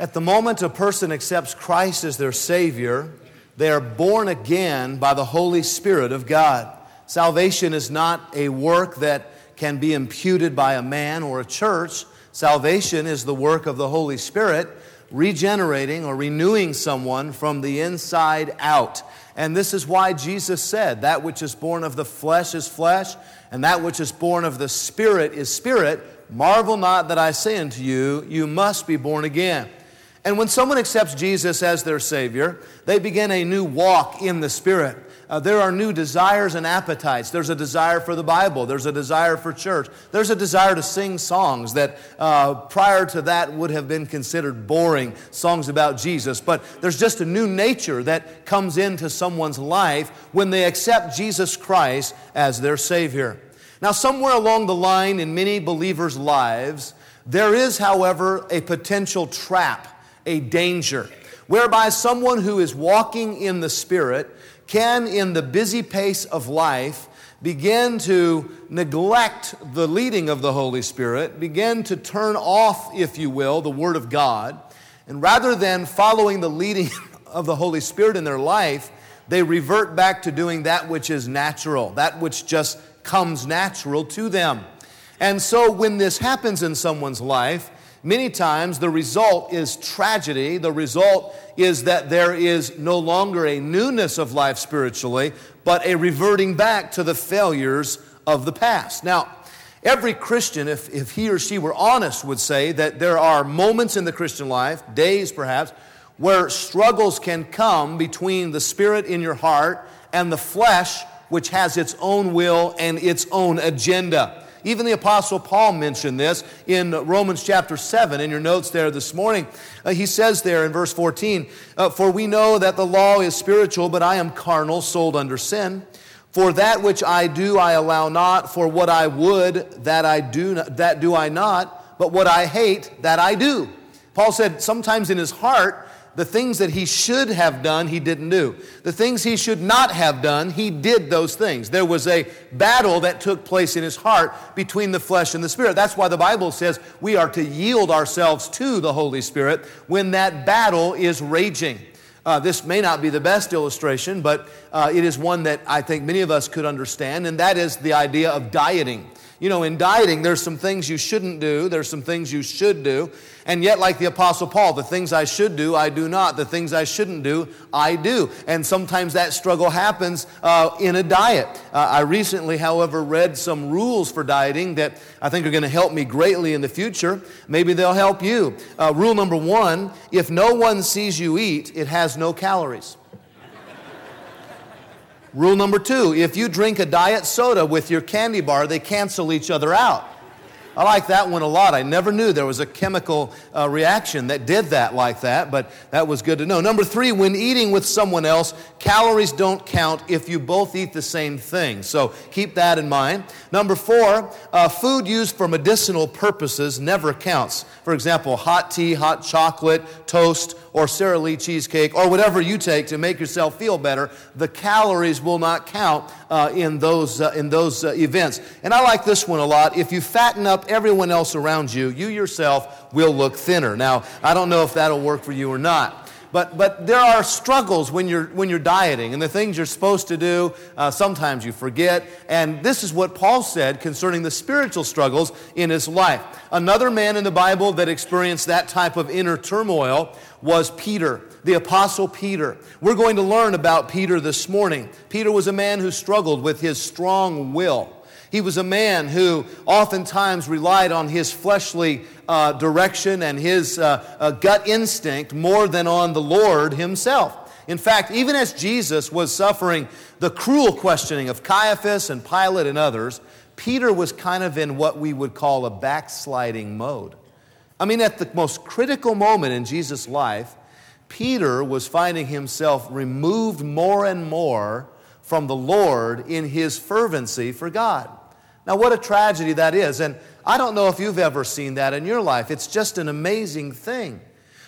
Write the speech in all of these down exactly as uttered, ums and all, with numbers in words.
At the moment a person accepts Christ as their Savior, they are born again by the Holy Spirit of God. Salvation is not a work that can be imputed by a man or a church. Salvation is the work of the Holy Spirit, regenerating or renewing someone from the inside out. And this is why Jesus said, that which is born of the flesh is flesh, and that which is born of the Spirit is spirit. Marvel not that I say unto you, you must be born again. And when someone accepts Jesus as their Savior, they begin a new walk in the Spirit. Uh, there are new desires and appetites. There's a desire for the Bible. There's a desire for church. There's a desire to sing songs that uh, prior to that would have been considered boring, songs about Jesus. But there's just a new nature that comes into someone's life when they accept Jesus Christ as their Savior. Now, somewhere along the line in many believers' lives, there is, however, a potential trap, a danger, whereby someone who is walking in the Spirit can, in the busy pace of life, begin to neglect the leading of the Holy Spirit, begin to turn off, if you will, the Word of God, and rather than following the leading of the Holy Spirit in their life, they revert back to doing that which is natural, that which just comes natural to them. And so when this happens in someone's life, many times the result is tragedy. The result is that there is no longer a newness of life spiritually, but a reverting back to the failures of the past. Now, every Christian, if, if he or she were honest, would say that there are moments in the Christian life, days perhaps, where struggles can come between the Spirit in your heart and the flesh, which has its own will and its own agenda. Even the Apostle Paul mentioned this in Romans chapter seven, in your notes there this morning. Uh, he says there in verse fourteen, uh, For we know that the law is spiritual, but I am carnal, sold under sin. For that which I do I allow not, for what I would, that I do not, that do I not, but what I hate, that I do. Paul said sometimes in his heart, the things that he should have done, he didn't do. The things he should not have done, he did those things. There was a battle that took place in his heart between the flesh and the Spirit. That's why the Bible says we are to yield ourselves to the Holy Spirit when that battle is raging. Uh, this may not be the best illustration, but uh, it is one that I think many of us could understand, and that is the idea of dieting. You know, in dieting, there's some things you shouldn't do, there's some things you should do, and yet, like the Apostle Paul, the things I should do, I do not. The things I shouldn't do, I do. And sometimes that struggle happens uh, in a diet. Uh, I recently, however, read some rules for dieting that I think are going to help me greatly in the future. Maybe they'll help you. Uh, rule number one, if no one sees you eat, it has no calories. Rule number two, if you drink a diet soda with your candy bar, they cancel each other out. I like that one a lot. I never knew there was a chemical uh, reaction that did that like that, but that was good to know. Number three, when eating with someone else, calories don't count if you both eat the same thing. So keep that in mind. Number four, uh, food used for medicinal purposes never counts. For example, hot tea, hot chocolate, toast, or Sara Lee cheesecake, or whatever you take to make yourself feel better, the calories will not count uh, in those uh, in those uh, events. And I like this one a lot. If you fatten up everyone else around you, you yourself will look thinner. Now, I don't know if that'll work for you or not. But but there are struggles when you're when you're dieting, and the things you're supposed to do, uh, sometimes you forget. And this is what Paul said concerning the spiritual struggles in his life. Another man in the Bible that experienced that type of inner turmoil was Peter, the Apostle Peter. We're going to learn about Peter this morning. Peter was a man who struggled with his strong will. He was a man who oftentimes relied on his fleshly uh, direction and his uh, uh, gut instinct more than on the Lord himself. In fact, even as Jesus was suffering the cruel questioning of Caiaphas and Pilate and others, Peter was kind of in what we would call a backsliding mode. I mean, at the most critical moment in Jesus' life, Peter was finding himself removed more and more from the Lord in his fervency for God. Now, what a tragedy that is. And I don't know if you've ever seen that in your life. It's just an amazing thing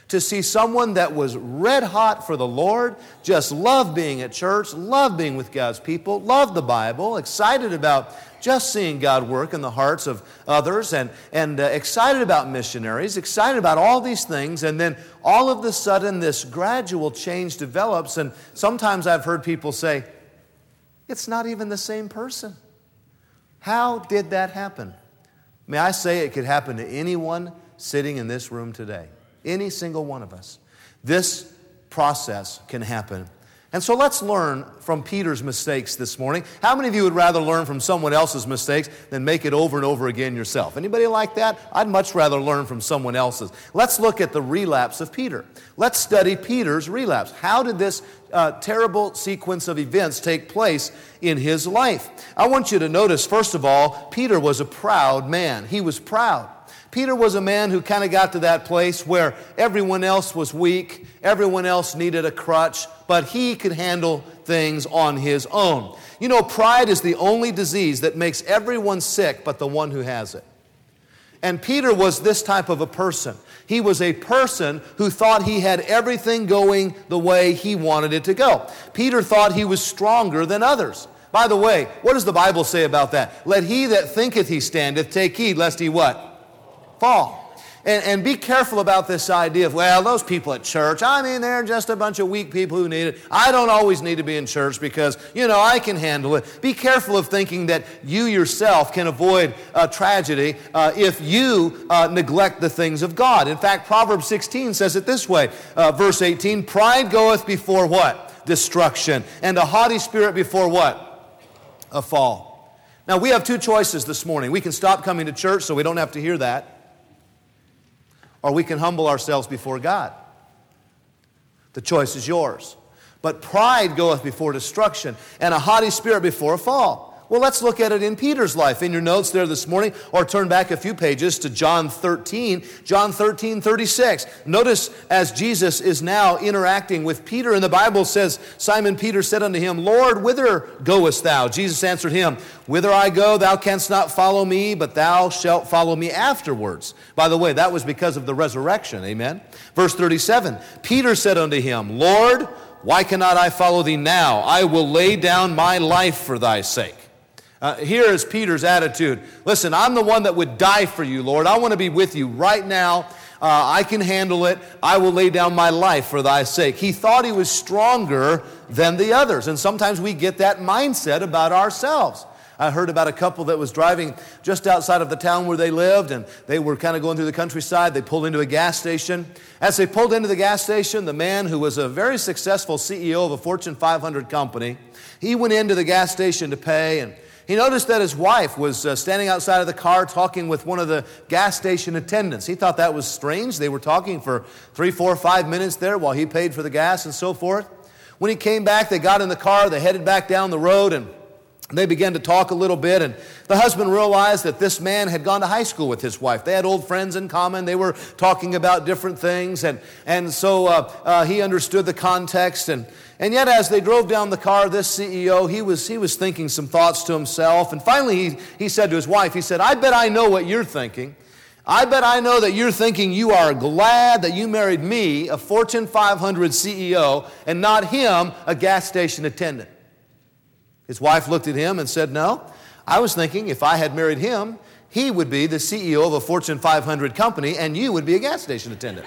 To see someone that was red hot for the Lord, just loved being at church, loved being with God's people, loved the Bible, excited about just seeing God work in the hearts of others, and, and uh, excited about missionaries, excited about all these things, and then all of a sudden this gradual change develops, and sometimes I've heard people say, it's not even the same person. How did that happen? May I say it could happen to anyone sitting in this room today. Any single one of us. This process can happen. And so let's learn from Peter's mistakes this morning. How many of you would rather learn from someone else's mistakes than make it over and over again yourself? Anybody like that? I'd much rather learn from someone else's. Let's look at the relapse of Peter. Let's study Peter's relapse. How did this uh, terrible sequence of events take place in his life? I want you to notice, first of all, Peter was a proud man. He was proud. Peter was a man who kind of got to that place where everyone else was weak, everyone else needed a crutch, but he could handle things on his own. You know, pride is the only disease that makes everyone sick but the one who has it. And Peter was this type of a person. He was a person who thought he had everything going the way he wanted it to go. Peter thought he was stronger than others. By the way, what does the Bible say about that? Let he that thinketh he standeth take heed lest he what? Fall. And, and be careful about this idea of, well, those people at church, I mean, they're just a bunch of weak people who need it. I don't always need to be in church because, you know, I can handle it. Be careful of thinking that you yourself can avoid uh, tragedy uh, if you uh, neglect the things of God. In fact, Proverbs sixteen says it this way, uh, verse eighteen, pride goeth before what? Destruction. And a haughty spirit before what? A fall. Now, we have two choices this morning. We can stop coming to church so we don't have to hear that. Or we can humble ourselves before God. The choice is yours. But pride goeth before destruction, and a haughty spirit before a fall. Well, let's look at it in Peter's life. In your notes there this morning, or turn back a few pages to John thirteen. John thirteen, thirty-six. Notice as Jesus is now interacting with Peter, and the Bible says, Simon Peter said unto him, Lord, whither goest thou? Jesus answered him, whither I go, thou canst not follow me, but thou shalt follow me afterwards. By the way, that was because of the resurrection, amen? Verse thirty-seven, Peter said unto him, Lord, why cannot I follow thee now? I will lay down my life for thy sake. Uh, here is Peter's attitude. Listen, I'm the one that would die for you, Lord. I want to be with you right now. Uh, I can handle it. I will lay down my life for thy sake. He thought he was stronger than the others. And sometimes we get that mindset about ourselves. I heard about a couple that was driving just outside of the town where they lived, and they were kind of going through the countryside. They pulled into a gas station. As they pulled into the gas station, the man who was a very successful C E O of a Fortune five hundred company, he went into the gas station to pay, and he noticed that his wife was uh, standing outside of the car talking with one of the gas station attendants. He thought that was strange. They were talking for three, four, five minutes there while he paid for the gas and so forth. When he came back, they got in the car, they headed back down the road, and they began to talk a little bit, and the husband realized that this man had gone to high school with his wife. They had old friends in common. They were talking about different things, and, and so uh, uh, he understood the context. And, and yet as they drove down the car, this C E O, he was, he was thinking some thoughts to himself. And finally he, he said to his wife, he said, I bet I know what you're thinking. I bet I know that you're thinking you are glad that you married me, a Fortune five hundred C E O, and not him, a gas station attendant. His wife looked at him and said, no, I was thinking if I had married him, he would be the C E O of a Fortune five hundred company and you would be a gas station attendant.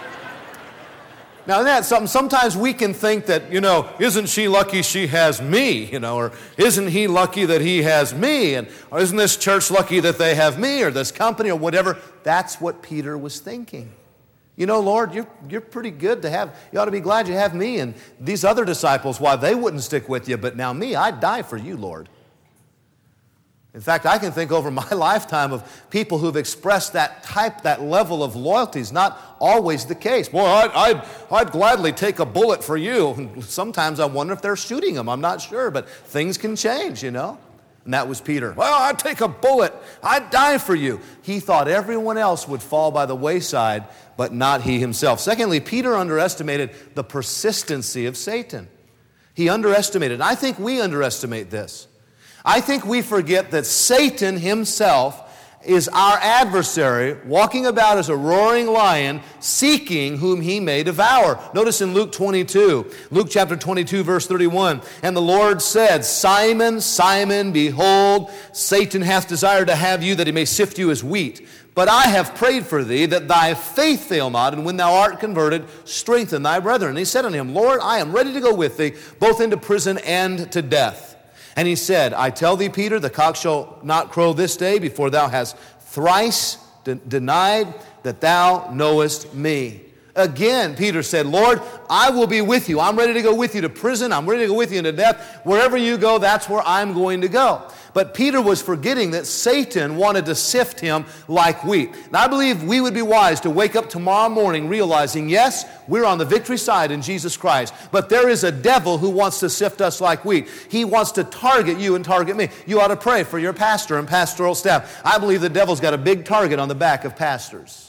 Now, that's something, sometimes we can think that, you know, isn't she lucky she has me, you know, or isn't he lucky that he has me, and or isn't this church lucky that they have me, or this company, or whatever. That's what Peter was thinking. You know, Lord, you're, you're pretty good to have, you ought to be glad you have me, and these other disciples, why, they wouldn't stick with you, but now me, I'd die for you, Lord. In fact, I can think over my lifetime of people who've expressed that type, that level of loyalty is not always the case. Boy, I'd, I'd, I'd gladly take a bullet for you. And sometimes I wonder if they're shooting them. I'm not sure, but things can change, you know. And that was Peter. Well, I'd take a bullet. I'd die for you. He thought everyone else would fall by the wayside, but not he himself. Secondly, Peter underestimated the persistency of Satan. He underestimated, and I think we underestimate this. I think we forget that Satan himself is our adversary, walking about as a roaring lion, seeking whom he may devour. Notice in Luke twenty-two, Luke chapter twenty-two, verse thirty-one, and the Lord said, Simon, Simon, behold, Satan hath desired to have you, that he may sift you as wheat. But I have prayed for thee, that thy faith fail not, and when thou art converted, strengthen thy brethren. And he said unto him, Lord, I am ready to go with thee, both into prison and to death. And he said, I tell thee, Peter, the cock shall not crow this day before thou hast thrice de- denied that thou knowest me. Again, Peter said, Lord, I will be with you. I'm ready to go with you to prison. I'm ready to go with you into death. Wherever you go, that's where I'm going to go. But Peter was forgetting that Satan wanted to sift him like wheat. And I believe we would be wise to wake up tomorrow morning realizing, yes, we're on the victory side in Jesus Christ, but there is a devil who wants to sift us like wheat. He wants to target you and target me. You ought to pray for your pastor and pastoral staff. I believe the devil's got a big target on the back of pastors.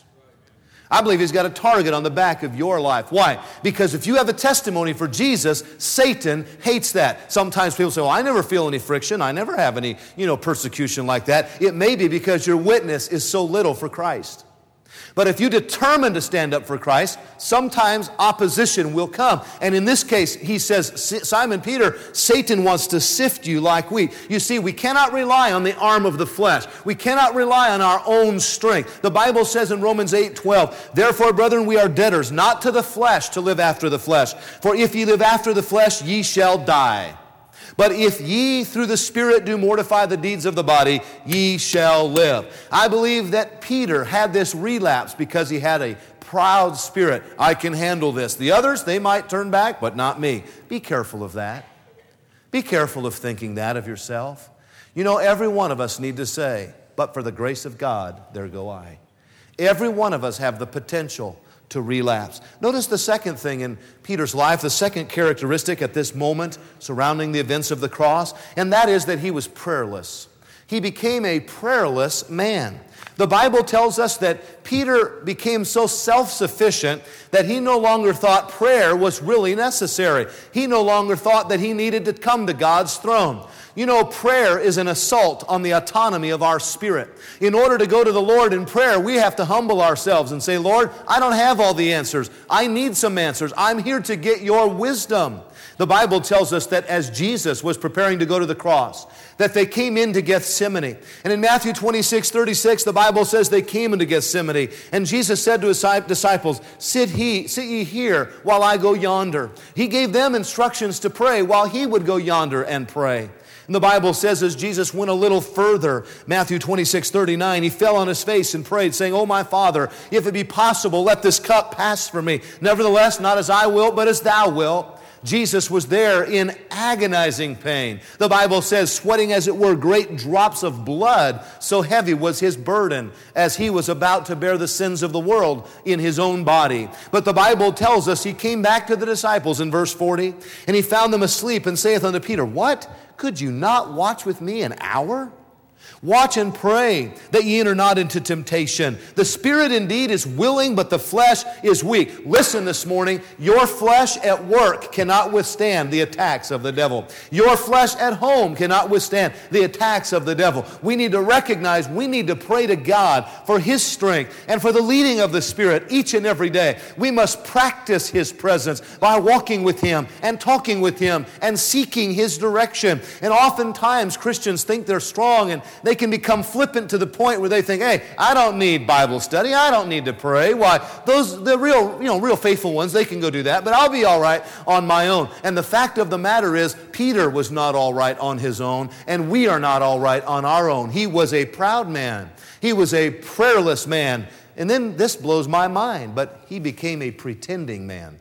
I believe he's got a target on the back of your life. Why? Because if you have a testimony for Jesus, Satan hates that. Sometimes people say, well, I never feel any friction. I never have any, you know, persecution like that. It may be because your witness is so little for Christ. But if you determine to stand up for Christ, sometimes opposition will come. And in this case, he says, Simon Peter, Satan wants to sift you like wheat. You see, we cannot rely on the arm of the flesh. We cannot rely on our own strength. The Bible says in Romans eight twelve, therefore, brethren, we are debtors, not to the flesh, to live after the flesh. For if ye live after the flesh, ye shall die. But if ye through the Spirit do mortify the deeds of the body, ye shall live. I believe that Peter had this relapse because he had a proud spirit. I can handle this. The others, they might turn back, but not me. Be careful of that. Be careful of thinking that of yourself. You know, every one of us need to say, but for the grace of God, there go I. Every one of us have the potential to relapse. Notice the second thing in Peter's life, the second characteristic at this moment surrounding the events of the cross, and that is that he was prayerless. He became a prayerless man. The Bible tells us that Peter became so self-sufficient that he no longer thought prayer was really necessary. He no longer thought that he needed to come to God's throne. You know, prayer is an assault on the autonomy of our spirit. In order to go to the Lord in prayer, we have to humble ourselves and say, Lord, I don't have all the answers. I need some answers. I'm here to get your wisdom. The Bible tells us that as Jesus was preparing to go to the cross, that they came into Gethsemane. And in Matthew twenty-six thirty-six, the Bible says they came into Gethsemane. And Jesus said to his disciples, Sit, he, sit ye here while I go yonder. He gave them instructions to pray while he would go yonder and pray. And the Bible says as Jesus went a little further, Matthew twenty-six thirty-nine, he fell on his face and prayed, saying, O my Father, if it be possible, let this cup pass from me. Nevertheless, not as I will, but as thou wilt. Jesus was there in agonizing pain. The Bible says, sweating as it were great drops of blood, so heavy was his burden as he was about to bear the sins of the world in his own body. But the Bible tells us he came back to the disciples in verse forty, and he found them asleep and saith unto Peter, What? Could you not watch with me an hour? Watch and pray that ye enter not into temptation. The spirit indeed is willing, but the flesh is weak. Listen this morning, your flesh at work cannot withstand the attacks of the devil. Your flesh at home cannot withstand the attacks of the devil. We need to recognize, we need to pray to God for his strength and for the leading of the Spirit each and every day. We must practice his presence by walking with him and talking with him and seeking his direction. And oftentimes Christians think they're strong and they can become flippant to the point where they think, hey, I don't need Bible study. I don't need to pray. Why? Those, the real, you know, real faithful ones, they can go do that, but I'll be all right on my own. And the fact of the matter is, Peter was not all right on his own, and we are not all right on our own. He was a proud man. He was a prayerless man. And then this blows my mind, but he became a pretending man.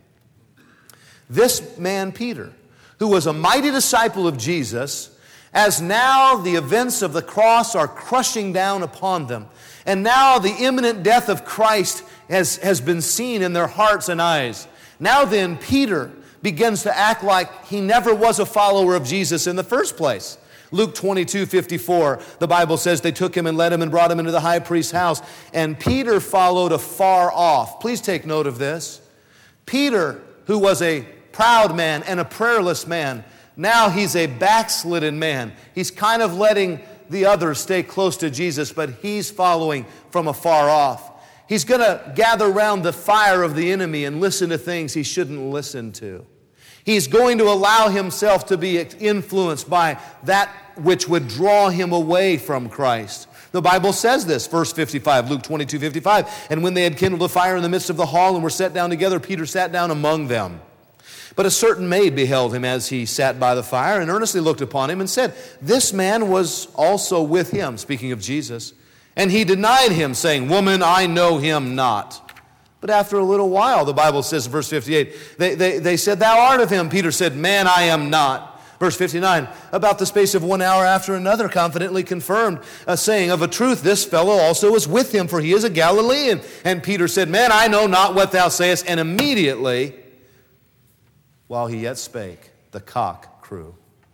This man, Peter, who was a mighty disciple of Jesus, as now the events of the cross are crushing down upon them, and now the imminent death of Christ has, has been seen in their hearts and eyes. Now then, Peter begins to act like he never was a follower of Jesus in the first place. Luke twenty-two fifty-four, the Bible says they took him and led him and brought him into the high priest's house, and Peter followed afar off. Please take note of this. Peter, who was a proud man and a prayerless man, now he's a backslidden man. He's kind of letting the others stay close to Jesus, but he's following from afar off. He's going to gather around the fire of the enemy and listen to things he shouldn't listen to. He's going to allow himself to be influenced by that which would draw him away from Christ. The Bible says this, verse fifty-five, Luke twenty-two, fifty-five. And when they had kindled a fire in the midst of the hall and were set down together, Peter sat down among them. But a certain maid beheld him as he sat by the fire and earnestly looked upon him and said, This man was also with him, speaking of Jesus. And he denied him, saying, Woman, I know him not. But after a little while, the Bible says in verse fifty-eight, they, they, they said, Thou art of him. Peter said, Man, I am not. Verse fifty-nine, about the space of one hour after another confidently confirmed, uh, saying, Of a truth, this fellow also was with him, for he is a Galilean. And Peter said, Man, I know not what thou sayest. And immediately, while he yet spake, the cock crew.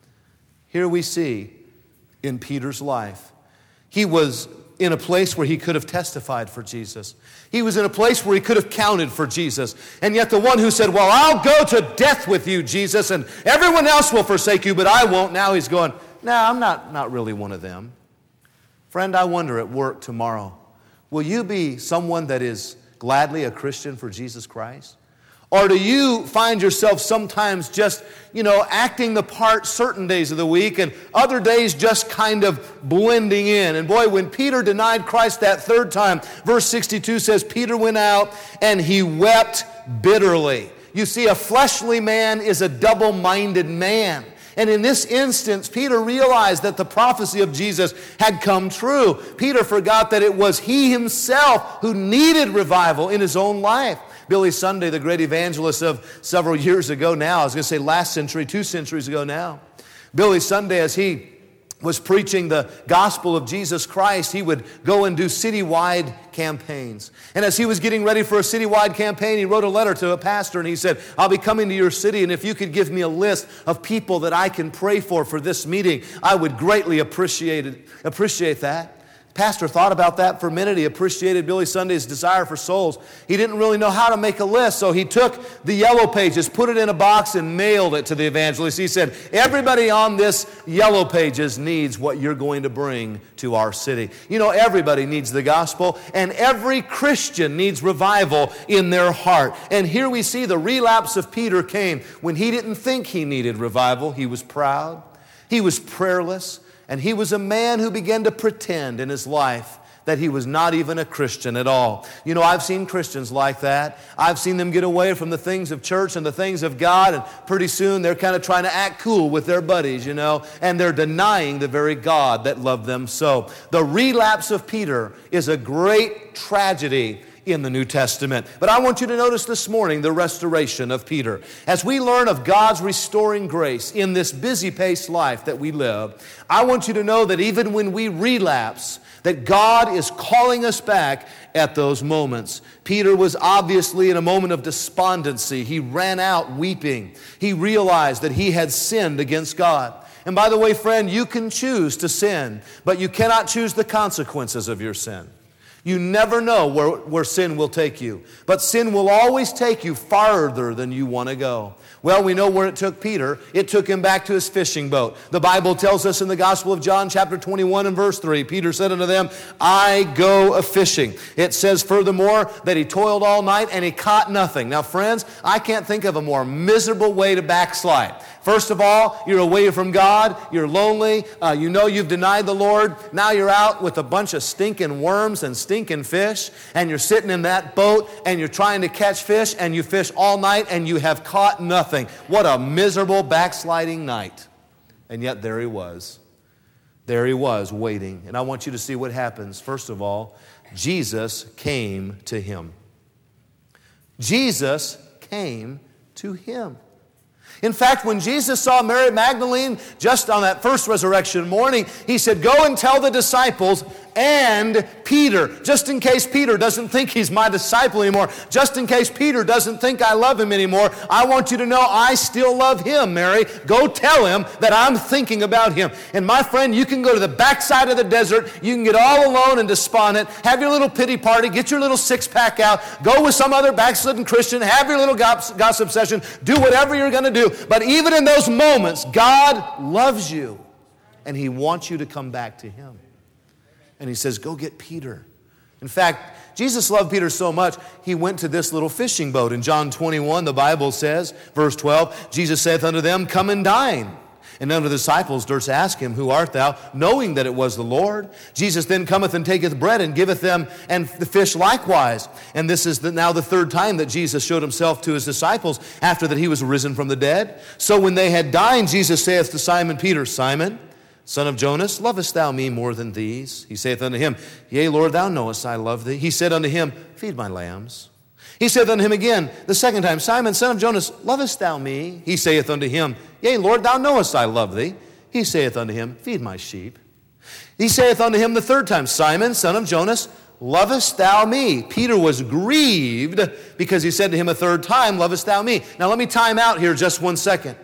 Here we see in Peter's life, he was in a place where he could have testified for Jesus. He was in a place where he could have counted for Jesus. And yet the one who said, Well, I'll go to death with you, Jesus, and everyone else will forsake you, but I won't. Now he's going, No, I'm not, not really one of them. Friend, I wonder at work tomorrow, will you be someone that is gladly a Christian for Jesus Christ? Or do you find yourself sometimes just, you know, acting the part certain days of the week and other days just kind of blending in? And boy, when Peter denied Christ that third time, verse sixty-two says, Peter went out and he wept bitterly. You see, a fleshly man is a double-minded man. And in this instance, Peter realized that the prophecy of Jesus had come true. Peter forgot that it was he himself who needed revival in his own life. Billy Sunday, the great evangelist of several years ago now, I was going to say last century, two centuries ago now. Billy Sunday, as he was preaching the gospel of Jesus Christ, he would go and do citywide campaigns. And as he was getting ready for a citywide campaign, he wrote a letter to a pastor and he said, I'll be coming to your city, and if you could give me a list of people that I can pray for for this meeting, I would greatly appreciate it, appreciate that. Pastor thought about that for a minute. He appreciated Billy Sunday's desire for souls. He didn't really know how to make a list, so he took the yellow pages, put it in a box, and mailed it to the evangelist. He said, everybody on this yellow pages needs what you're going to bring to our city. You know, everybody needs the gospel, and every Christian needs revival in their heart. And here we see the relapse of Peter came when he didn't think he needed revival. He was proud. He was prayerless. And he was a man who began to pretend in his life that he was not even a Christian at all. You know, I've seen Christians like that. I've seen them get away from the things of church and the things of God, and pretty soon they're kind of trying to act cool with their buddies, you know, and they're denying the very God that loved them so. The relapse of Peter is a great tragedy in the New Testament. But I want you to notice this morning the restoration of Peter. As we learn of God's restoring grace in this busy-paced life that we live, I want you to know that even when we relapse, that God is calling us back at those moments. Peter was obviously in a moment of despondency. He ran out weeping. He realized that he had sinned against God. And by the way, friend, you can choose to sin, but you cannot choose the consequences of your sin. You never know where, where sin will take you. But sin will always take you farther than you want to go. Well, we know where it took Peter. It took him back to his fishing boat. The Bible tells us in the Gospel of John, chapter twenty-one and verse three, Peter said unto them, I go a-fishing. It says furthermore that he toiled all night and he caught nothing. Now, friends, I can't think of a more miserable way to backslide. First of all, you're away from God, you're lonely, uh, you know you've denied the Lord, now you're out with a bunch of stinking worms and stinking fish, and you're sitting in that boat, and you're trying to catch fish, and you fish all night, and you have caught nothing. What a miserable backsliding night. And yet there he was. There he was, waiting. And I want you to see what happens. First of all, Jesus came to him. Jesus came to him. In fact, when Jesus saw Mary Magdalene just on that first resurrection morning, he said, go and tell the disciples and Peter, just in case Peter doesn't think he's my disciple anymore, just in case Peter doesn't think I love him anymore, I want you to know I still love him, Mary. Go tell him that I'm thinking about him. And my friend, you can go to the backside of the desert, you can get all alone and despondent, have your little pity party, get your little six-pack out, go with some other backslidden Christian, have your little gossip session, do whatever you're going to do. But even in those moments, God loves you. and He wants you to come back to Him. And He says, go get Peter. In fact, Jesus loved Peter so much, He went to this little fishing boat. In John twenty-one, the Bible says, verse twelve, Jesus saith unto them, come and dine. And none of the disciples durst ask Him, who art thou? Knowing that it was the Lord. Jesus then cometh and taketh bread and giveth them, and the fish likewise. And this is the, now the third time that Jesus showed Himself to His disciples after that He was risen from the dead. So when they had dined, Jesus saith to Simon Peter, Simon, son of Jonas, lovest thou me more than these? He saith unto him, yea, Lord, thou knowest I love thee. He said unto him, feed my lambs. He saith unto him again the second time, Simon, son of Jonas, lovest thou me? He saith unto him, yea, Lord, thou knowest I love thee. He saith unto him, feed my sheep. He saith unto him the third time, Simon, son of Jonas, lovest thou me? Peter was grieved because he said to him a third time, lovest thou me? Now let me time out here just one second.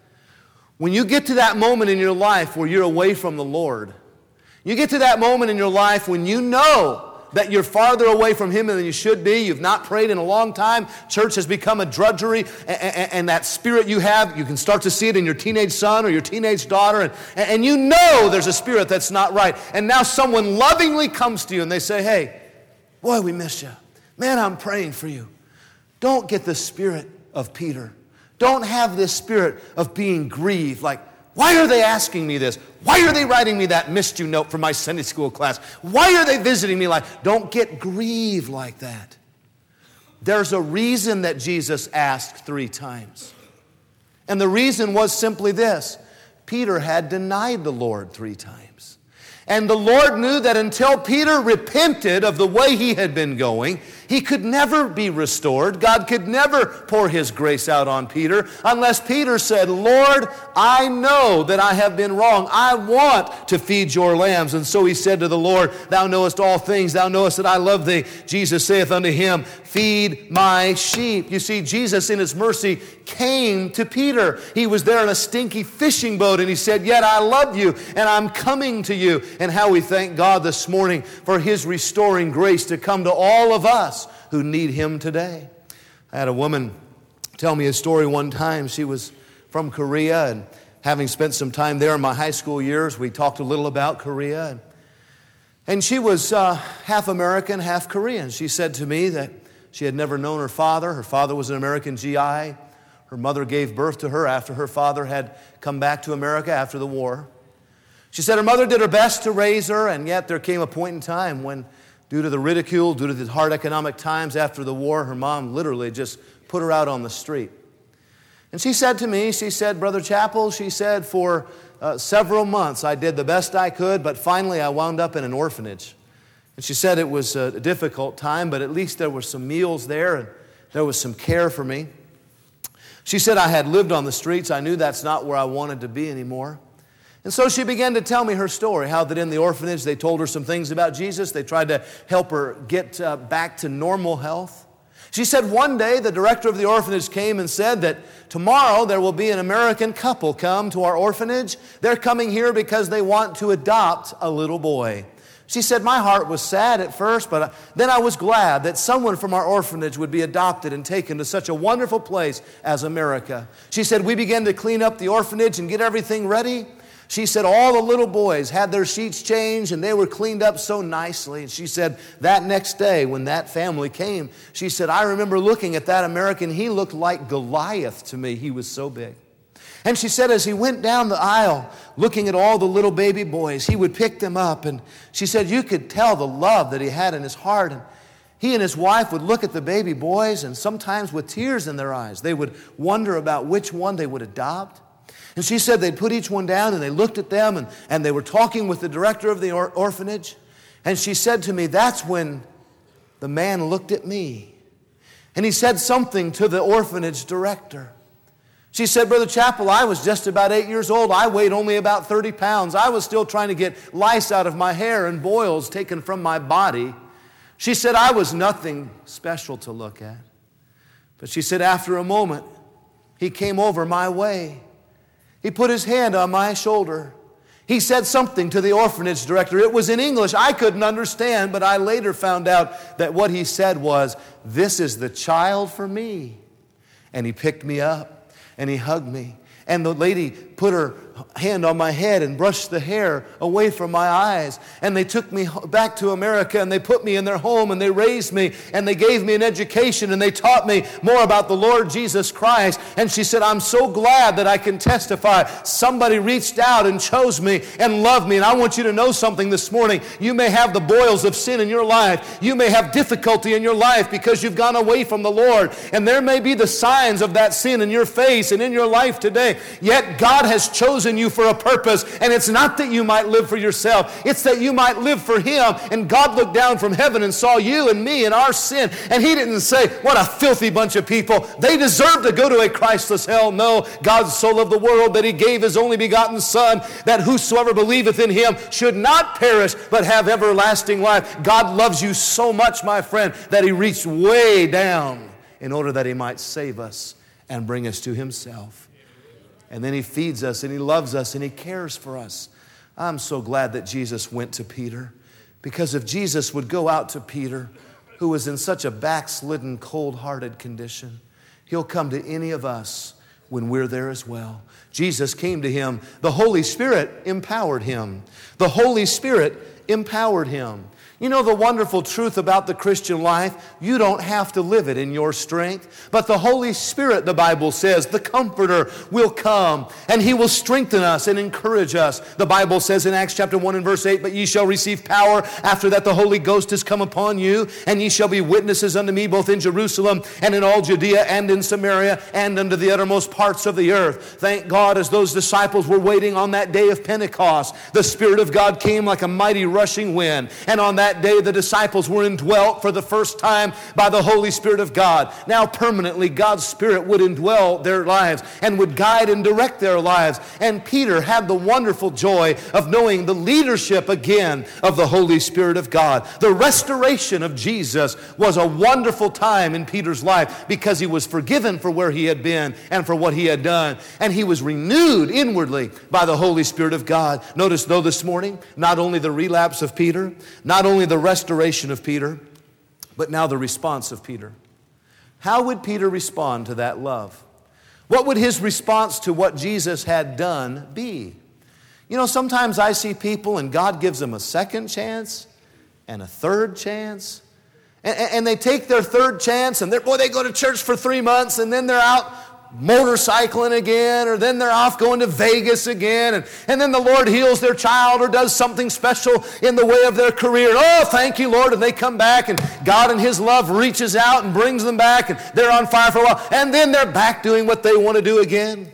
When you get to that moment in your life where you're away from the Lord, you get to that moment in your life when you know that you're farther away from Him than you should be. You've not prayed in a long time. Church has become a drudgery. And, and, and that spirit you have, you can start to see it in your teenage son or your teenage daughter. And, and you know there's a spirit that's not right. And now someone lovingly comes to you and they say, hey, boy, we miss you. Man, I'm praying for you. Don't get the spirit of Peter. Don't have this spirit of being grieved. Like, why are they asking me this? Why are they writing me that missed you note from my Sunday school class? Why are they visiting me like, don't get grieved like that. There's a reason that Jesus asked three times. And the reason was simply this. Peter had denied the Lord three times. And the Lord knew that until Peter repented of the way he had been going, he could never be restored. God could never pour His grace out on Peter unless Peter said, Lord, I know that I have been wrong. I want to feed your lambs. And so he said to the Lord, thou knowest all things. Thou knowest that I love thee. Jesus saith unto him, feed my sheep. You see, Jesus in His mercy came to Peter. He was there in a stinky fishing boat and He said, yet I love you and I'm coming to you. And how we thank God this morning for His restoring grace to come to all of us who need Him today. I had a woman tell me a story one time. She was from Korea, and having spent some time there in my high school years, we talked a little about Korea. And she was uh, half American, half Korean. She said to me that she had never known her father. Her father was an American G I. Her mother gave birth to her after her father had come back to America after the war. She said her mother did her best to raise her, and yet there came a point in time when, due to the ridicule, due to the hard economic times after the war, her mom literally just put her out on the street. And she said to me, she said, Brother Chappell, she said, for uh, several months I did the best I could, but finally I wound up in an orphanage. And she said it was a difficult time, but at least there were some meals there and there was some care for me. She said I had lived on the streets. I knew that's not where I wanted to be anymore. And so she began to tell me her story, how that in the orphanage they told her some things about Jesus. They tried to help her get uh, back to normal health. She said one day the director of the orphanage came and said that tomorrow there will be an American couple come to our orphanage. They're coming here because they want to adopt a little boy. She said, my heart was sad at first, but then I was glad that someone from our orphanage would be adopted and taken to such a wonderful place as America. She said, we began to clean up the orphanage and get everything ready. She said all the little boys had their sheets changed and they were cleaned up so nicely. And she said that next day when that family came, she said, I remember looking at that American. He looked like Goliath to me. He was so big. And she said as he went down the aisle looking at all the little baby boys, he would pick them up. And she said you could tell the love that he had in his heart. And he and his wife would look at the baby boys, and sometimes with tears in their eyes, they would wonder about which one they would adopt. And she said they'd put each one down and they looked at them and, and they were talking with the director of the or- orphanage. And she said to me, that's when the man looked at me. And he said something to the orphanage director. She said, Brother Chappell, I was just about eight years old. I weighed only about thirty pounds. I was still trying to get lice out of my hair and boils taken from my body. She said I was nothing special to look at. But she said after a moment, he came over my way. He put his hand on my shoulder. He said something to the orphanage director. It was in English. I couldn't understand, but I later found out that what he said was, this is the child for me. And he picked me up and he hugged me. And the lady put her hand on my head and brushed the hair away from my eyes. And they took me back to America and they put me in their home and they raised me and they gave me an education and they taught me more about the Lord Jesus Christ. And she said, I'm so glad that I can testify. Somebody reached out and chose me and loved me. And I want you to know something this morning. You may have the boils of sin in your life. You may have difficulty in your life because you've gone away from the Lord. And there may be the signs of that sin in your face and in your life today. Yet God has chosen you for a purpose. And it's not that you might live for yourself. It's that you might live for Him. And God looked down from heaven and saw you and me and our sin. And He didn't say, what a filthy bunch of people. They deserve to go to a Christless hell. No, God so loved the world that He gave His only begotten Son, that whosoever believeth in Him should not perish, but have everlasting life. God loves you so much, my friend, that He reached way down in order that He might save us and bring us to Himself. And then He feeds us and He loves us and He cares for us. I'm so glad that Jesus went to Peter, because if Jesus would go out to Peter, who was in such a backslidden, cold-hearted condition, He'll come to any of us when we're there as well. Jesus came to him. The Holy Spirit empowered him. The Holy Spirit empowered him. You know the wonderful truth about the Christian life? You don't have to live it in your strength. But the Holy Spirit, the Bible says, the Comforter will come and He will strengthen us and encourage us. The Bible says in Acts chapter one and verse eight, but ye shall receive power after that the Holy Ghost is come upon you, and ye shall be witnesses unto me both in Jerusalem and in all Judea and in Samaria and unto the uttermost parts of the earth. Thank God, as those disciples were waiting on that day of Pentecost, the Spirit of God came like a mighty rushing wind. And on that That day the disciples were indwelt for the first time by the Holy Spirit of God. Now permanently God's Spirit would indwell their lives and would guide and direct their lives. And Peter had the wonderful joy of knowing the leadership again of the Holy Spirit of God. The restoration of Jesus was a wonderful time in Peter's life, because he was forgiven for where he had been and for what he had done. And he was renewed inwardly by the Holy Spirit of God. Notice though this morning, not only the relapse of Peter, not only the restoration of Peter, but now the response of Peter. How would Peter respond to that love? What would his response to what Jesus had done be? You know, sometimes I see people and God gives them a second chance and a third chance. And, and they take their third chance and boy, they go to church for three months and then they're out motorcycling again, or then they're off going to Vegas again, and, and then the Lord heals their child or does something special in the way of their career. Oh, thank you, Lord. And they come back and God in His love reaches out and brings them back, and they're on fire for a while, and then they're back doing what they want to do again.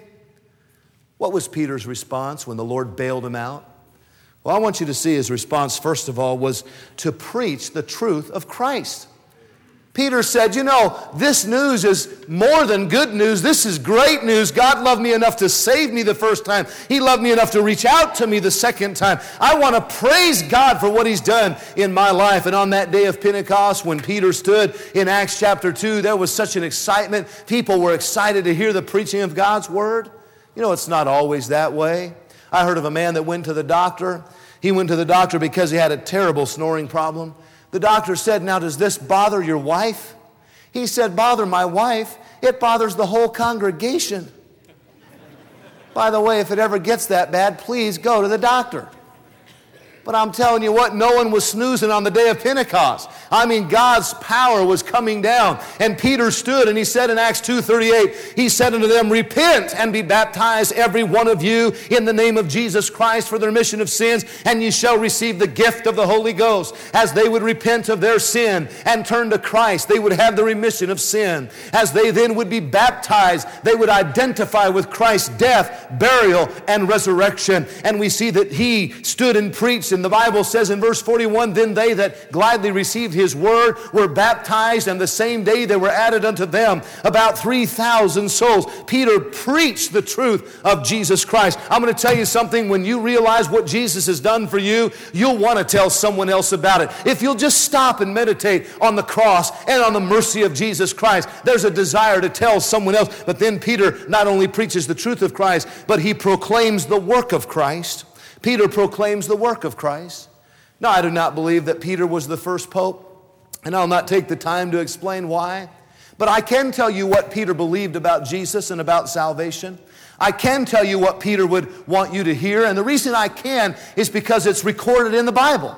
What was Peter's response when the Lord bailed him out? Well, I want you to see his response, first of all, was to preach the truth of Christ. Peter said, you know, this news is more than good news. This is great news. God loved me enough to save me the first time. He loved me enough to reach out to me the second time. I want to praise God for what He's done in my life. And on that day of Pentecost, when Peter stood in Acts chapter two, there was such an excitement. People were excited to hear the preaching of God's Word. You know, it's not always that way. I heard of a man that went to the doctor. He went to the doctor because he had a terrible snoring problem. The doctor said, now does this bother your wife? He said, bother my wife? It bothers the whole congregation. By the way, if it ever gets that bad, please go to the doctor. But I'm telling you what, no one was snoozing on the day of Pentecost. I mean, God's power was coming down. And Peter stood and he said in Acts two thirty-eight, he said unto them, repent and be baptized every one of you in the name of Jesus Christ for the remission of sins, and ye shall receive the gift of the Holy Ghost. As they would repent of their sin and turn to Christ, they would have the remission of sin. As they then would be baptized, they would identify with Christ's death, burial, and resurrection. And we see that he stood and preached. And the Bible says in verse forty-one, then they that gladly received His word were baptized, and the same day there were added unto them about three thousand souls. Peter preached the truth of Jesus Christ. I'm going to tell you something. When you realize what Jesus has done for you, you'll want to tell someone else about it. If you'll just stop and meditate on the cross and on the mercy of Jesus Christ, there's a desire to tell someone else. But then Peter not only preaches the truth of Christ, but he proclaims the work of Christ. Peter proclaims the work of Christ. Now, I do not believe that Peter was the first pope, and I'll not take the time to explain why. But I can tell you what Peter believed about Jesus and about salvation. I can tell you what Peter would want you to hear, and the reason I can is because it's recorded in the Bible.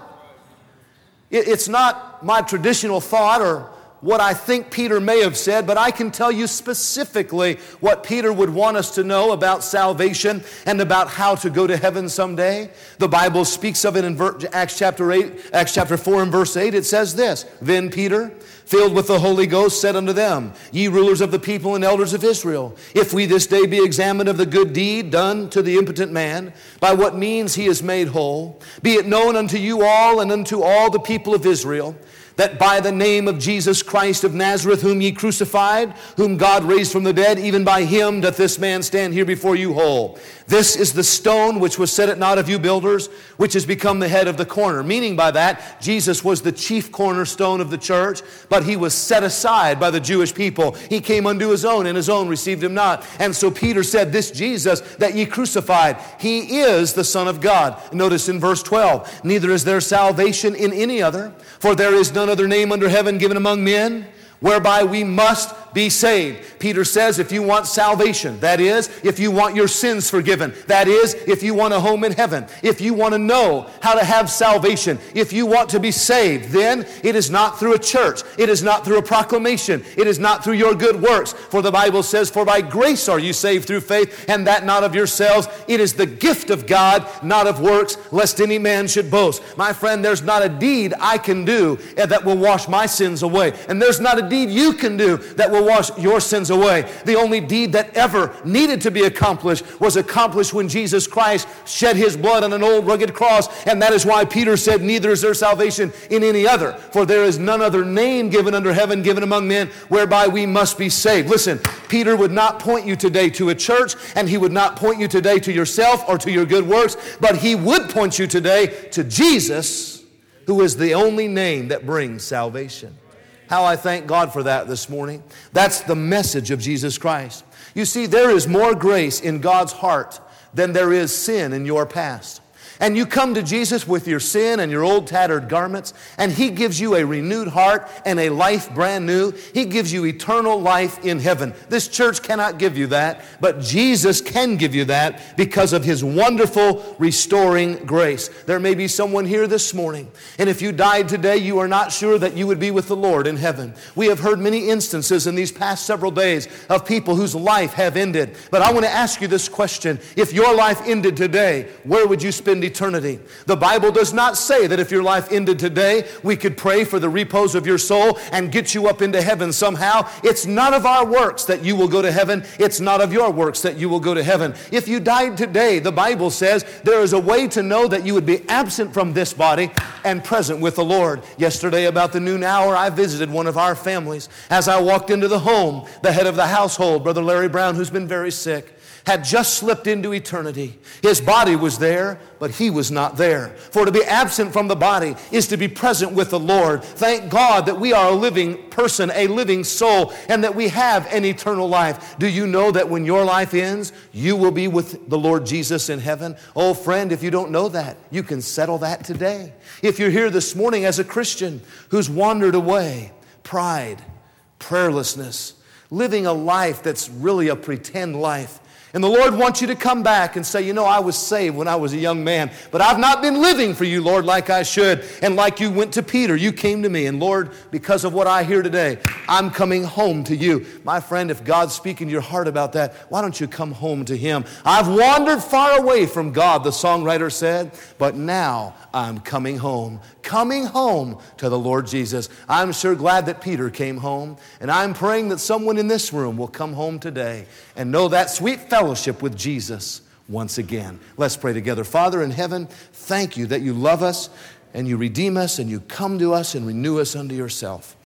It's not my traditional thought or what I think Peter may have said, but I can tell you specifically what Peter would want us to know about salvation and about how to go to heaven someday. The Bible speaks of it in Acts chapter eight, Acts chapter four and verse eight. It says this, "Then Peter, filled with the Holy Ghost, said unto them, Ye rulers of the people and elders of Israel, if we this day be examined of the good deed done to the impotent man, by what means he is made whole, be it known unto you all and unto all the people of Israel, that by the name of Jesus Christ of Nazareth, whom ye crucified, whom God raised from the dead, even by him doth this man stand here before you whole. This is the stone which was set at naught of you builders, which has become the head of the corner." Meaning by that, Jesus was the chief cornerstone of the church, but he was set aside by the Jewish people. He came unto his own, and his own received him not. And so Peter said, "This Jesus that ye crucified, he is the Son of God." Notice in verse twelve, "Neither is there salvation in any other, for there is none other name under heaven given among men, whereby we must be saved." Peter says if you want salvation, that is, if you want your sins forgiven, that is, if you want a home in heaven, if you want to know how to have salvation, if you want to be saved, then it is not through a church, it is not through a proclamation, it is not through your good works. For the Bible says, "For by grace are you saved through faith, and that not of yourselves. It is the gift of God, not of works, lest any man should boast." My friend, there's not a deed I can do that will wash my sins away. And there's not a deed you can do that will wash your sins away. The only deed that ever needed to be accomplished was accomplished when Jesus Christ shed his blood on an old rugged cross. And that is why Peter said, "Neither is there salvation in any other, for there is none other name given under heaven, given among men, whereby we must be saved." Listen, Peter would not point you today to a church, and he would not point you today to yourself or to your good works, but he would point you today to Jesus, who is the only name that brings salvation. How I thank God for that this morning. That's the message of Jesus Christ. You see, there is more grace in God's heart than there is sin in your past. And you come to Jesus with your sin and your old tattered garments, and he gives you a renewed heart and a life brand new. He gives you eternal life in heaven. This church cannot give you that, but Jesus can give you that because of his wonderful restoring grace. There may be someone here this morning, and if you died today, you are not sure that you would be with the Lord in heaven. We have heard many instances in these past several days of people whose life have ended. But I want to ask you this question. If your life ended today, where would you spend eternity? The Bible does not say that if your life ended today, we could pray for the repose of your soul and get you up into heaven somehow. It's not of our works that you will go to heaven. It's not of your works that you will go to heaven. If you died today, the Bible says there is a way to know that you would be absent from this body and present with the Lord. Yesterday about the noon hour, I visited one of our families. As I walked into the home, the head of the household, Brother Larry Brown, who's been very sick, had just slipped into eternity. His body was there, but he was not there. For to be absent from the body is to be present with the Lord. Thank God that we are a living person, a living soul, and that we have an eternal life. Do you know that when your life ends, you will be with the Lord Jesus in heaven? Oh, friend, if you don't know that, you can settle that today. If you're here this morning as a Christian who's wandered away, pride, prayerlessness, living a life that's really a pretend life, and the Lord wants you to come back and say, you know, I was saved when I was a young man, but I've not been living for you, Lord, like I should. And like you went to Peter, you came to me. And Lord, because of what I hear today, I'm coming home to you. My friend, if God's speaking to your heart about that, why don't you come home to him? I've wandered far away from God, the songwriter said, but now I'm coming home. Coming home to the Lord Jesus. I'm sure glad that Peter came home. And I'm praying that someone in this room will come home today and know that sweet fellowship with Jesus once again. Let's pray together. Father in heaven, thank you that you love us and you redeem us and you come to us and renew us unto yourself.